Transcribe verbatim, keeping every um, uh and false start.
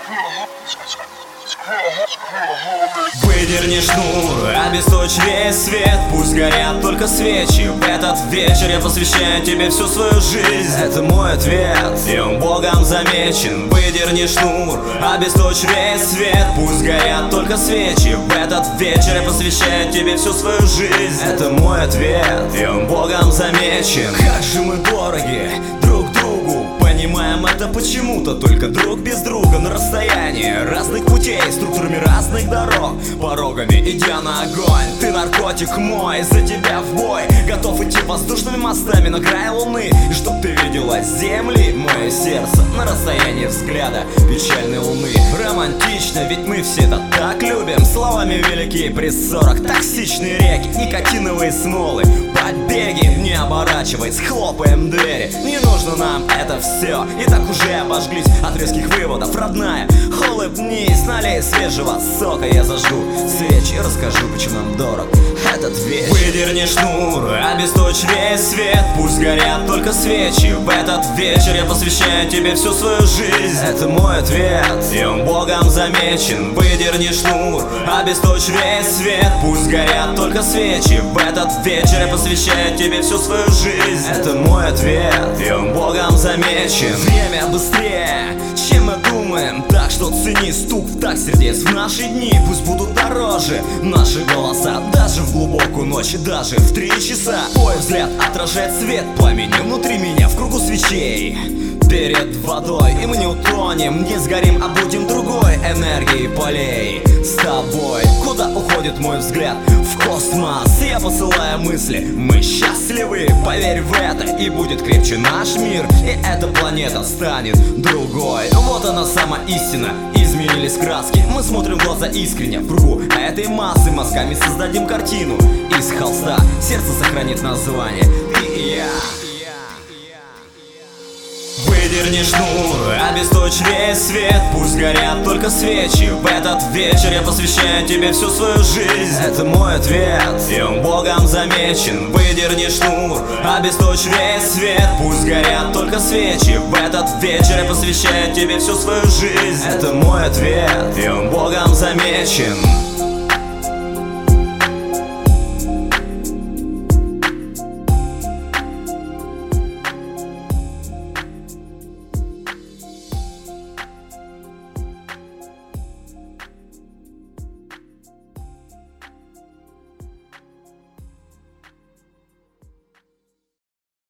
Выдерни шнур, обесточь весь свет. Пусть горят только свечи. В этот вечер я посвящаю тебе всю свою жизнь. Это мой ответ, и он Богом замечен. Выдерни шнур, обесточь весь свет. Пусть горят только свечи. В этот вечер я посвящаю тебе всю свою жизнь. Это мой ответ, и он Богом замечен. Как же мы дороги друг другу. Понимаем это почему-то, только друг без друга на расстоянии разных путей, структурами разных дорог, порогами идя на огонь. Ты наркотик мой, за тебя в бой. Готов идти воздушными мостами на край луны. И чтоб ты видела с земли мое сердце на расстоянии взгляда печальной луны. Романтично, ведь мы все это так любим. Словами великие при ссорах, токсичные реки, никотиновые смолы, побеги. Не оборачиваясь, хлопаем двери. Не нужно нам это все, и так уже обожглись от резких выводов. Родная, улыбнись, налей свежего сока. Я зажгу свечи и расскажу, почему нам дорог этот вечер. Выдерни шнур, обесточь весь свет. Пусть горят только свечи. В этот вечер я посвящаю тебе всю свою жизнь. Это мой ответ, и он Богом замечен. Выдерни шнур, обесточь весь свет. Пусть горят только свечи. В этот вечер я посвящаю тебе всю свою жизнь. Это мой ответ, и он Богом замечен. Время быстрее, чем мы думаем, так что цени стук в такт сердец в наши дни. Пусть будут дороже наши голоса, даже в глубокую ночь, даже в три часа. Твой взгляд отражает свет пламени внутри меня в кругу свечей перед водой. И мы не утонем, не сгорим, а будем другой энергией полей с тобой. Куда уходит мой взгляд? В космос. Я посылаю мысли, мы счастливы. Поверь в это, и будет крепче наш мир. И эта планета станет другой. Вот она сама истина, изменились краски. Мы смотрим в глаза искренне в кругу этой массы. Мазками создадим картину из холста. Сердце сохранит название ты и я. Выдерни шнур, обесточь весь свет. Пусть горят только свечи. В этот вечер я посвящаю тебе всю свою жизнь. Это мой ответ, и он Богом замечен. Выдерни шнур, обесточь весь свет. Пусть горят только свечи. В этот вечер я посвящаю тебе всю свою жизнь. Это мой ответ, и он Богом замечен.